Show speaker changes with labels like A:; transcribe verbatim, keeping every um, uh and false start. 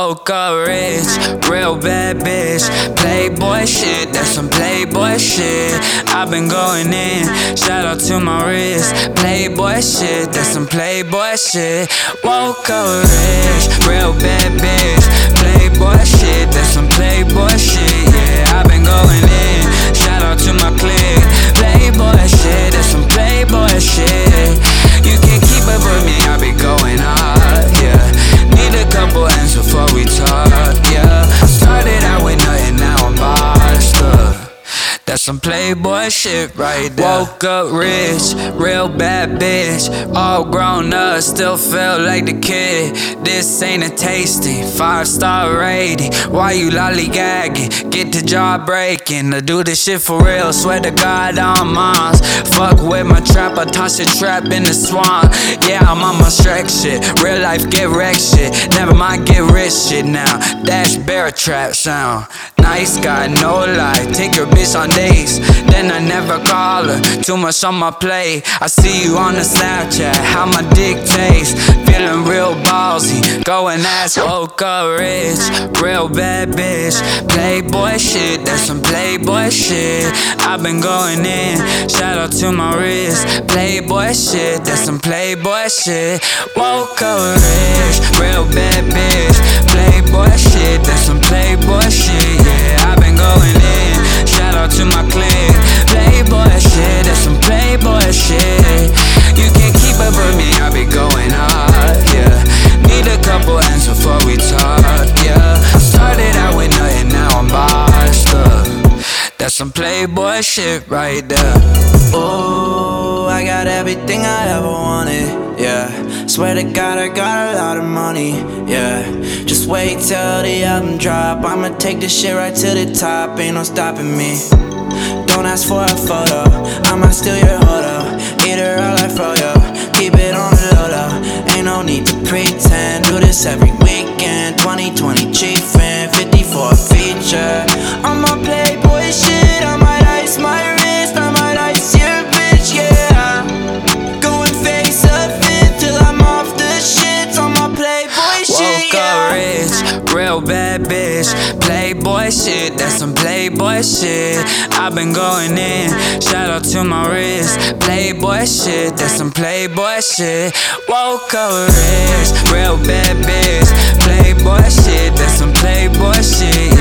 A: Woke up rich, real bad bitch. Playboy shit, that's some playboy shit. I've been going in, shout out to my wrist. Playboy shit, that's some playboy shit. Woke up rich, real bad bitch. Playboy shit, that's some playboy shit. Yeah, I've been going in, shout out to my clique. Playboy shit, that's some playboy shit. You can't keep up with me, I be going hard, yeah. Need a couple ends before we talk, yeah. Started out with nothing, now I'm bossed up. That's some playboy shit right there. Woke up rich, real bad bitch. All grown up, still feel like the kid. This ain't a tasting, five star rating. Why you lollygagging? Get the job breaking. I do this shit for real, swear to God I'm moms. Fuck with my trap, I toss a trap in the swamp. Yeah, I'm on my Shrek shit. Real life get wrecked shit. Never mind get rich shit now. Dash bear trap sound. Nice guy, no lie. Take your bitch on dates, then I never call her. Too much on my plate. I see you on the Snapchat, how my dick tastes. Feeling real ballsy, go and ask. Woke up rich, real bad bitch. Playboy shit, that's some playboy shit. I've been going in, shout out to my wrist. Playboy shit, that's some playboy shit. Woke up rich, real bad bitch. Playboy shit, that's some playboy shit. Yeah, I've been going in, shout out to my clique. Playboy shit, that's some playboy shit. You can't keep up with me, I be going hard, yeah. Need a couple ends before we talk, yeah. Started out with nothing, now I'm bossed up. That's some playboy shit right there.
B: Ooh, I got everything I ever wanted, yeah. Swear to God I got a lot of money, yeah. Just wait till the album drop, I'ma take this shit right to the top, ain't no stopping me. Don't ask for a photo, I might steal your hodo. Eat her all like Froyo, keep it on the low low. Ain't no need to pretend, do this every weekend. Twenty twenty chiefin', fifty-four feature. On my playboy shit, I might ice my wrist, I might ice your bitch, yeah. Going face up fit till I'm off the shit. On my playboy shit,
A: yeah. Woke up rich, real bad bitch. Playboy shit, that's some playboy shit. I've been going in, shout out to my wrist. Playboy shit, that's some playboy shit. Woke up rich, real bad bitch. Playboy shit, that's some playboy shit.